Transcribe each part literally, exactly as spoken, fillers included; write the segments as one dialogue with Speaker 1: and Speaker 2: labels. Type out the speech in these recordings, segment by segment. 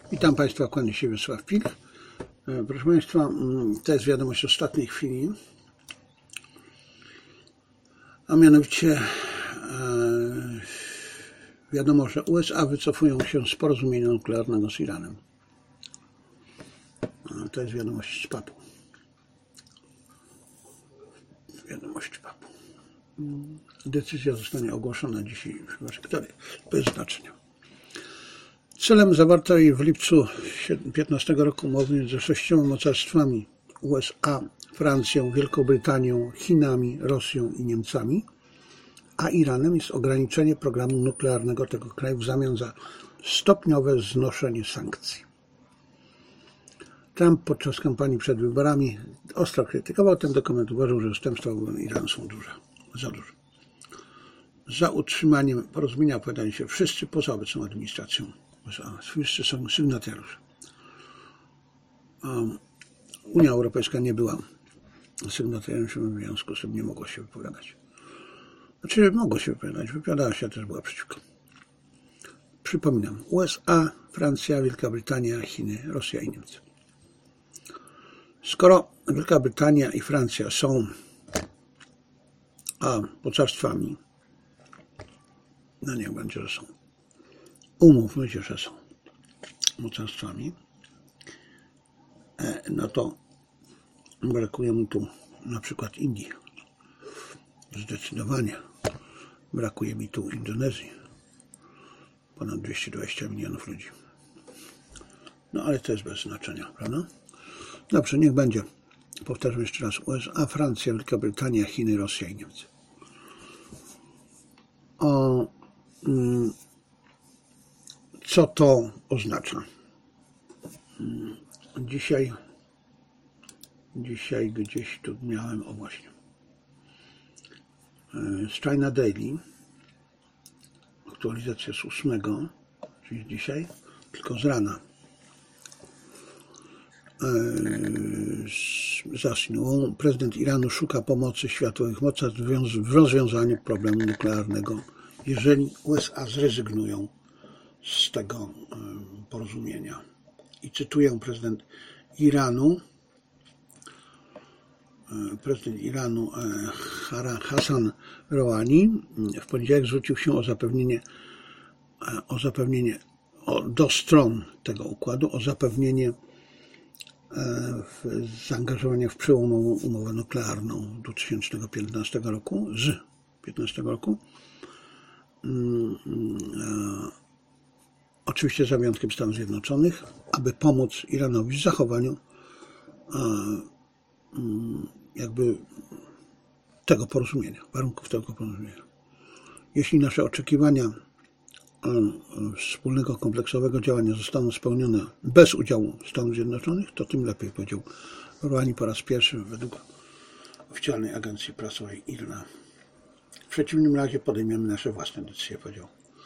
Speaker 1: Witam Państwa, kłania się Wiesław Pik. Proszę Państwa, to jest wiadomość ostatniej chwili, a mianowicie wiadomo, że U S A wycofują się z porozumienia nuklearnego z Iranem. To jest wiadomość z papu. Wiadomość papu. Decyzja zostanie ogłoszona dzisiaj w Waszyngtonie, bez znaczenia. Celem zawartej w lipcu piętnastego roku umowy między sześcioma mocarstwami U S A, Francją, Wielką Chinami, Rosją i Niemcami, a Iranem jest ograniczenie programu nuklearnego tego kraju w zamian za stopniowe znoszenie sankcji. Trump podczas kampanii przed wyborami ostro krytykował ten dokument, uważał, że ustępstwa wobec Iranu są duże, za duże. Za utrzymaniem porozumienia opowiadali się wszyscy poza obecną administracją U S A. Wszyscy są sygnatariusze. Unia Europejska nie była sygnatariuszem, w związku z tym nie mogła się wypowiadać. Znaczy, mogło się wypowiadać, wypowiadała się, też była przeciwko. Przypominam, U S A, Francja, Wielka Brytania, Chiny, Rosja i Niemcy. Skoro Wielka Brytania i Francja są a, mocarstwami, no niech będzie, że są, umówmy się, że są mocarstwami, no to brakuje mi tu na przykład Indii. Zdecydowanie brakuje mi tu Indonezji. Ponad dwieście dwadzieścia milionów ludzi. No ale to jest bez znaczenia, prawda? Dobrze, niech będzie. Powtarzam jeszcze raz. U S A, Francja, Wielka Brytania, Chiny, Rosja i Niemcy. O, mm, co to oznacza? Dzisiaj, dzisiaj gdzieś tu miałem, o właśnie, z China Daily, aktualizacja z ósmego, czyli dzisiaj, tylko z rana, zasnął. Prezydent Iranu szuka pomocy światowych mocarstw w rozwiązaniu problemu nuklearnego, jeżeli U S A zrezygnują z tego porozumienia. I cytuję prezydent Iranu, prezydent Iranu Hassan Rouhani w poniedziałek zwrócił się o zapewnienie, o zapewnienie o, do stron tego układu, o zapewnienie w zaangażowania w przełomową umowę nuklearną dwa tysiące piętnastego roku, z piętnastego roku. Oczywiście za wyjątkiem Stanów Zjednoczonych, aby pomóc Iranowi w zachowaniu jakby tego porozumienia, warunków tego porozumienia. Jeśli nasze oczekiwania wspólnego kompleksowego działania zostaną spełnione bez udziału Stanów Zjednoczonych, to tym lepiej, powiedział Rouhani po raz pierwszy według oficjalnej agencji prasowej I R N A. W przeciwnym razie podejmiemy nasze własne decyzje, powiedział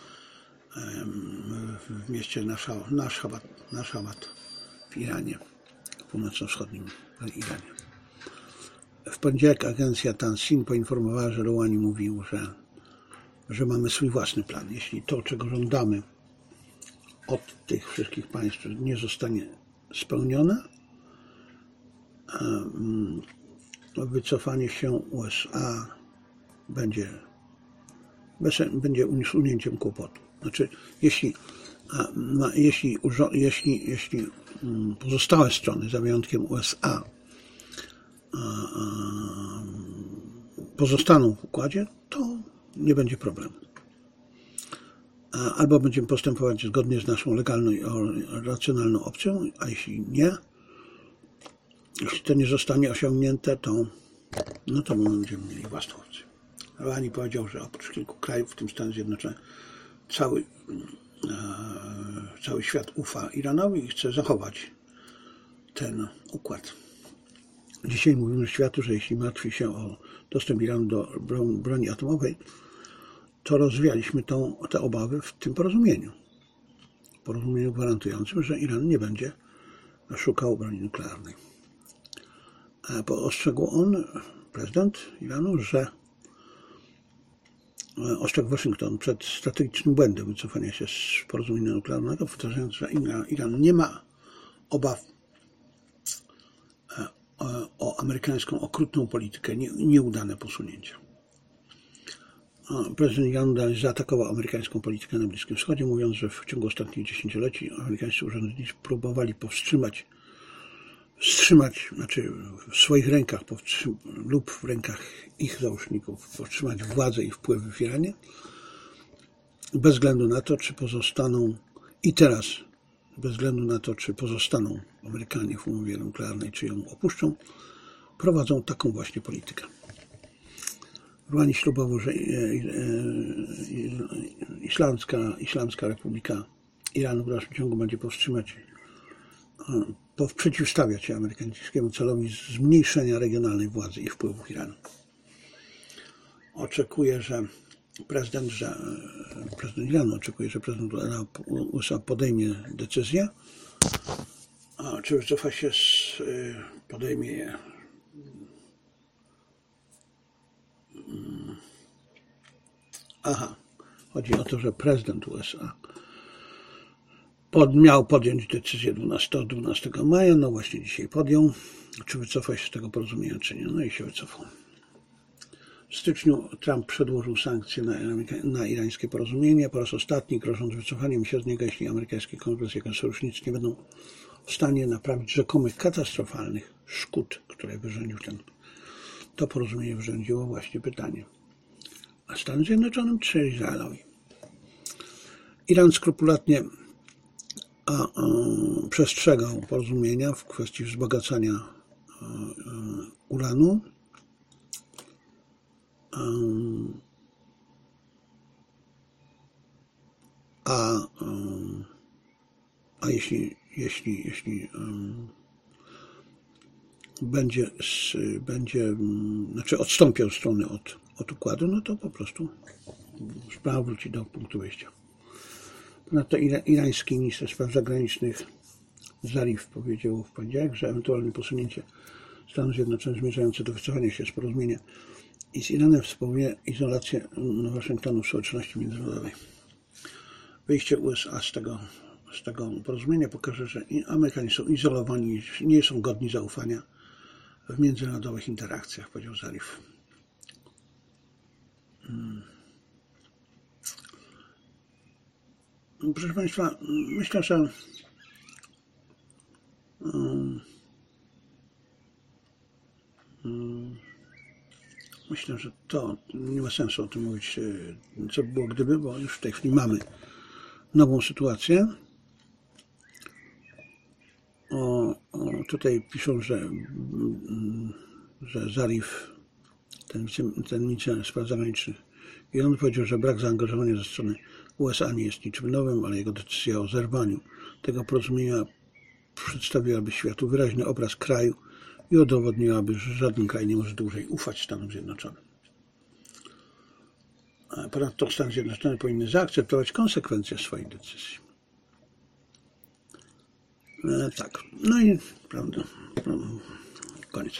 Speaker 1: w mieście Nashawat, Nashawat w Iranie, w północno-wschodnim Iranie. W poniedziałek agencja Tansin poinformowała, że Rouhani mówił, że, że mamy swój własny plan. Jeśli to, czego żądamy od tych wszystkich państw, nie zostanie spełnione, to wycofanie się U S A będzie, będzie usunięciem kłopotu. Znaczy, jeśli, jeśli, jeśli, jeśli pozostałe strony, za wyjątkiem U S A, pozostaną w układzie, to nie będzie problemu. Albo będziemy postępować zgodnie z naszą legalną i racjonalną opcją, a jeśli nie, jeśli to nie zostanie osiągnięte, to, no to będziemy mieli własną opcję. Rouhani powiedział, że oprócz kilku krajów, w tym Stany Zjednoczone, cały, cały świat ufa Iranowi i chce zachować ten układ. Dzisiaj mówimy światu, że jeśli martwi się o dostęp Iranu do broni atomowej, to rozwialiśmy tą, te obawy w tym porozumieniu. Porozumieniu gwarantującym, że Iran nie będzie szukał broni nuklearnej. Ostrzegł on, prezydent Iranu, że ostrzegł Waszyngton przed strategicznym błędem wycofania się z porozumienia nuklearnego, powtarzając, że Iran nie ma obaw o amerykańską okrutną politykę, nieudane posunięcia. Prezydent Iranu dalej zaatakował amerykańską politykę na Bliskim Wschodzie, mówiąc, że w ciągu ostatnich dziesięcioleci amerykańscy urzędnicy próbowali powstrzymać, wstrzymać, znaczy w swoich rękach lub w rękach ich załóżników powstrzymać władzę i wpływy w Iranie, bez względu na to, czy pozostaną i teraz, bez względu na to, czy pozostaną Amerykanie w umowie nuklearnej, czy ją opuszczą, prowadzą taką właśnie politykę. Rwani ślubował, że Islamska, Islamska Republika Iranu w dalszym ciągu będzie powstrzymać, przeciwstawiać się amerykańskiemu celowi zmniejszenia regionalnej władzy i wpływów Iranu. Oczekuje, że prezydent, że prezydent Iranu oczekuje, że prezydent U S A podejmie decyzję, a czy wycofa się z, podejmie je Aha, chodzi o to, że prezydent U S A pod, miał podjąć decyzję dwunastego, dwunastego maja, no właśnie dzisiaj podjął, czy wycofa się z tego porozumienia, czy nie, no i się wycofał. W styczniu Trump przedłożył sankcje na, na irańskie porozumienie, po raz ostatni grożąc wycofaniem się z niego, jeśli amerykański kongres i jego sojusznicy nie będą w stanie naprawić rzekomych katastrofalnych szkód, które wyrządził ten, to porozumienie wyrządziło właśnie pytanie. A Stanom Zjednoczonym czy Izraelowi? Iran skrupulatnie a, a, przestrzegał porozumienia w kwestii wzbogacania a, a, uranu, a, a, a jeśli, jeśli, jeśli a, będzie, będzie, znaczy odstąpił strony od, od układu, no to po prostu sprawa wróci do punktu wyjścia. Ponadto irański minister spraw zagranicznych Zarif powiedział w poniedziałek, że ewentualne posunięcie Stanów Zjednoczonych zmierzające do wycofania się z porozumienia i z Iranem wspomina izolację Waszyngtonu w społeczności międzynarodowej. Wyjście U S A z tego, z tego porozumienia pokaże, że Amerykanie są izolowani, nie są godni zaufania w międzynarodowych interakcjach, powiedział Zarif. Hmm. Proszę Państwa, myślę, że um, um, myślę, że to nie ma sensu o tym mówić, co by było gdyby, bo już w tej chwili mamy nową sytuację. O, o, tutaj piszą, że, że Zarif, ten, ten minister spraw zagranicznych, i on powiedział, że brak zaangażowania ze strony U S A nie jest niczym nowym, ale jego decyzja o zerwaniu tego porozumienia przedstawiłaby światu wyraźny obraz kraju i udowodniłaby, że żaden kraj nie może dłużej ufać Stanom Zjednoczonym. Ponadto Stany Zjednoczone powinny zaakceptować konsekwencje swoich decyzji. E, tak, no i prawda, koniec.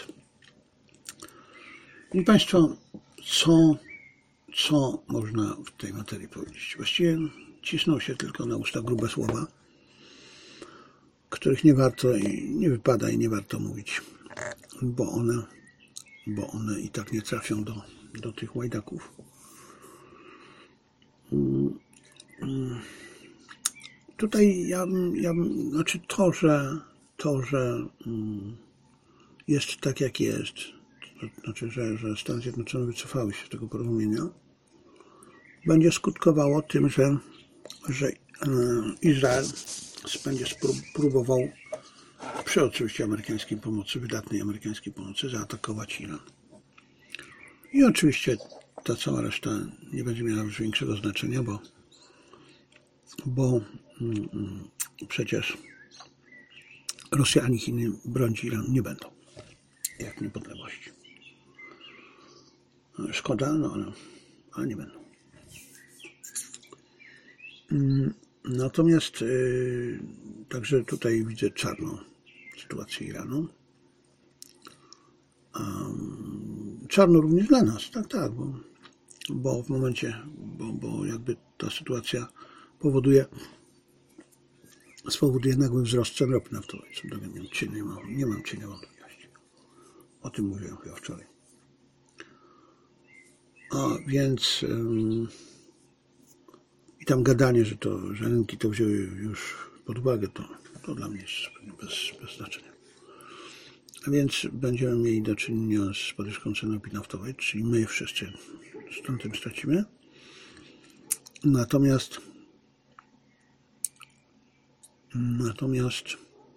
Speaker 1: I Państwo, co, co można w tej materii powiedzieć? Właściwie cisną się tylko na usta grube słowa, których nie warto i nie wypada i nie warto mówić, bo one, bo one i tak nie trafią do, do tych łajdaków. Tutaj ja bym, ja bym, znaczy to, że to, że jest tak jak jest, to znaczy, że, że Stany Zjednoczone wycofały się z tego porozumienia, będzie skutkowało tym, że, że Izrael będzie próbował przy oczywiście amerykańskiej pomocy, wydatnej amerykańskiej pomocy, zaatakować Iran. I oczywiście ta cała reszta nie będzie miała już większego znaczenia, bo, bo mm, przecież Rosja ani Chiny bronić Iran nie będą, jak niepodległości. Szkoda, no ale, ale nie będą. Natomiast yy, także tutaj widzę czarną sytuację Iranu. Um, czarno również dla nas, tak, tak, bo bo w momencie, bo, bo jakby ta sytuacja powoduje, spowoduje nagły wzrost cen ropy naftowej. Co do tego nie mam, nie mam cienia wątpliwości. O tym mówiłem chyba wczoraj. A więc ym, i tam gadanie, że to, że rynki to wzięły już pod uwagę, to, to dla mnie jest bez, bez znaczenia. A więc będziemy mieli do czynienia z podwyżką cen ropy naftowej, czyli my wszyscy stąd tym stracimy. Natomiast natomiast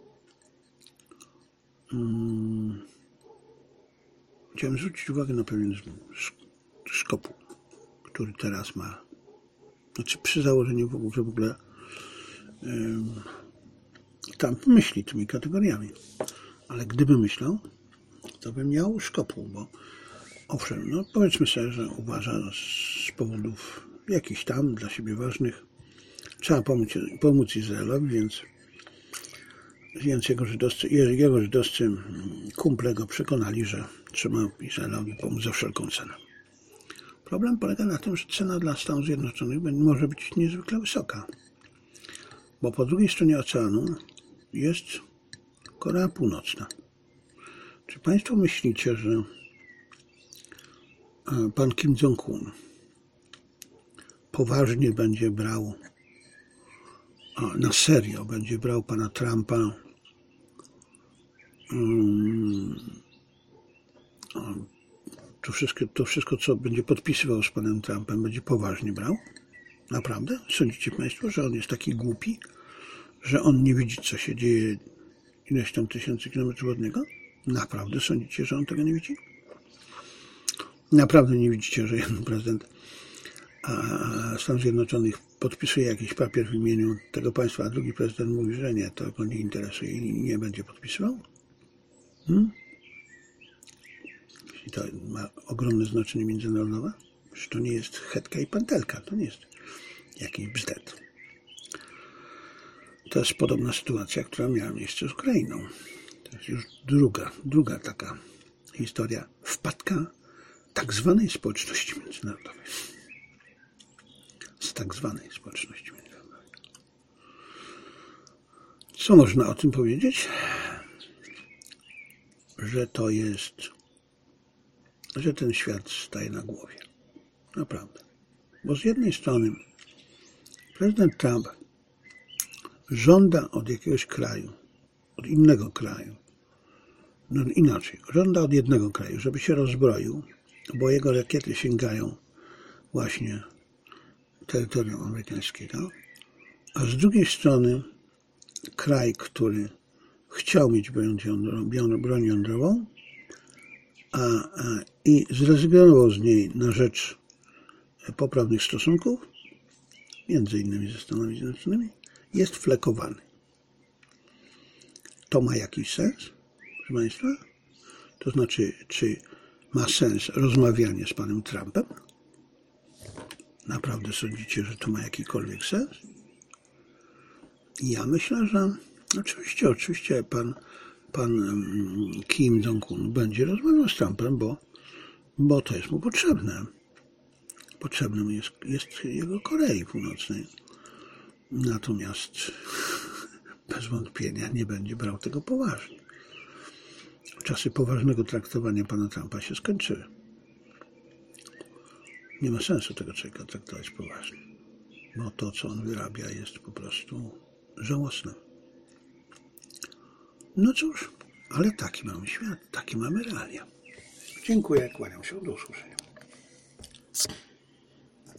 Speaker 1: um, chciałem zwrócić uwagę na pewien szkopuł, który teraz ma, znaczy przy założeniu w ogóle, że w ogóle um, Trump myśli tymi kategoriami, ale gdyby myślał, to by miał szkopuł, bo owszem, no powiedzmy sobie, że uważa z powodów jakichś tam dla siebie ważnych, trzeba pomóc, pomóc Izraelowi, więc, więc jego, żydowscy, jego żydowscy kumple go przekonali, że trzeba Izraelowi pomóc za wszelką cenę. Problem polega na tym, że cena dla Stanów Zjednoczonych może być niezwykle wysoka, bo po drugiej stronie oceanu jest Korea Północna. Czy Państwo myślicie, że pan Kim Jong-un poważnie będzie brał, na serio będzie brał pana Trumpa to wszystko, to wszystko, co będzie podpisywał z panem Trumpem, będzie poważnie brał? Naprawdę? Sądzicie Państwo, że on jest taki głupi, że on nie widzi, co się dzieje ileś tam tysięcy kilometrów od niego? Naprawdę sądzicie, że on tego nie widzi? Naprawdę nie widzicie, że jeden prezydent Stanów Zjednoczonych podpisuje jakiś papier w imieniu tego państwa, a drugi prezydent mówi, że nie, to go nie interesuje i nie będzie podpisywał? Hmm? Jeśli to ma ogromne znaczenie międzynarodowe, że to nie jest chetka i pętelka, to nie jest jakiś bzdet. To jest podobna sytuacja, która miała miejsce z Ukrainą. To jest już druga, druga taka historia wpadka tak zwanej społeczności międzynarodowej. Z tak zwanej społeczności międzynarodowej. Co można o tym powiedzieć? Że to jest, że ten świat staje na głowie. Naprawdę. Bo z jednej strony prezydent Trump żąda od jakiegoś kraju, od innego kraju, no inaczej, żąda od jednego kraju, żeby się rozbroił, bo jego rakiety sięgają właśnie terytorium amerykańskiego, a z drugiej strony kraj, który chciał mieć broń jądrową, broń jądrową a, a, i zrezygnował z niej na rzecz poprawnych stosunków, między innymi ze Stanami Zjednoczonymi, jest flekowany. To ma jakiś sens, proszę Państwa? To znaczy, czy ma sens rozmawianie z panem Trumpem? Naprawdę sądzicie, że to ma jakikolwiek sens? Ja myślę, że oczywiście, oczywiście pan, pan Kim Jong-un będzie rozmawiał z Trumpem, bo, bo to jest mu potrzebne. Potrzebne mu jest, jest jego Korei Północnej. Natomiast bez wątpienia nie będzie brał tego poważnie. Czasy poważnego traktowania pana Trumpa się skończyły. Nie ma sensu tego człowieka traktować poważnie, bo to, co on wyrabia, jest po prostu żałosne. No cóż, ale taki mamy świat, takie mamy realia. Dziękuję, kłaniam się, do usłyszenia.